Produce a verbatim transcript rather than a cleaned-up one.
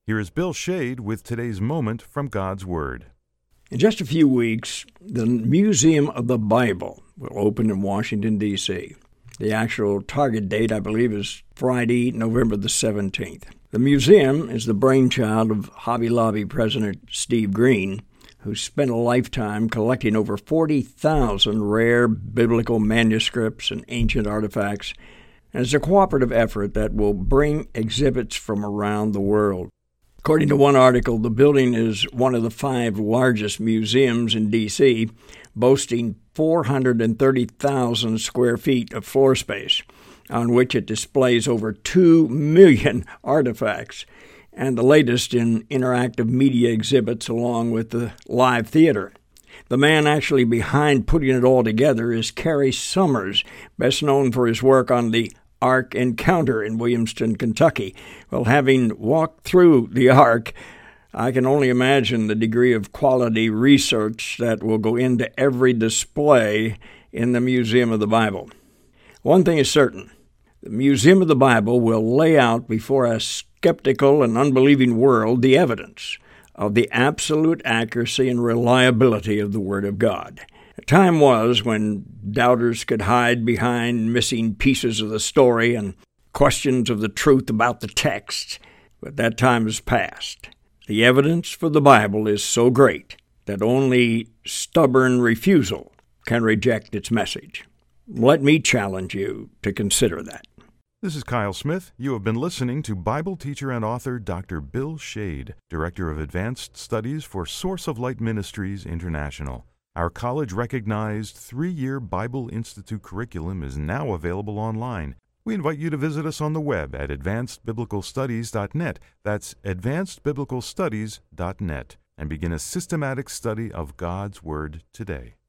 Here is Bill Shade with today's moment from God's Word. In just a few weeks, the Museum of the Bible will open in Washington, D C The actual target date, I believe, is Friday, November the seventeenth. The museum is the brainchild of Hobby Lobby President Steve Green, who spent a lifetime collecting over forty thousand rare biblical manuscripts and ancient artifacts, and it's a cooperative effort that will bring exhibits from around the world. According to one article, the building is one of the five largest museums in D C, boasting four hundred thirty thousand square feet of floor space, on which it displays over two million artifacts, and the latest in interactive media exhibits along with the live theater. The man actually behind putting it all together is Kerry Summers, best known for his work on the Ark Encounter in Williamston, Kentucky. Well, having walked through the Ark, I can only imagine the degree of quality research that will go into every display in the Museum of the Bible. One thing is certain, the Museum of the Bible will lay out before a skeptical and unbelieving world the evidence of the absolute accuracy and reliability of the Word of God. A time was when doubters could hide behind missing pieces of the story and questions of the truth about the text, but that time has passed. The evidence for the Bible is so great that only stubborn refusal can reject its message. Let me challenge you to consider that. This is Kyle Smith. You have been listening to Bible teacher and author Doctor Bill Shade, Director of Advanced Studies for Source of Light Ministries International. Our college-recognized three-year Bible Institute curriculum is now available online. We invite you to visit us on the web at advanced biblical studies dot net. That's advanced biblical studies dot net, and begin a systematic study of God's Word today.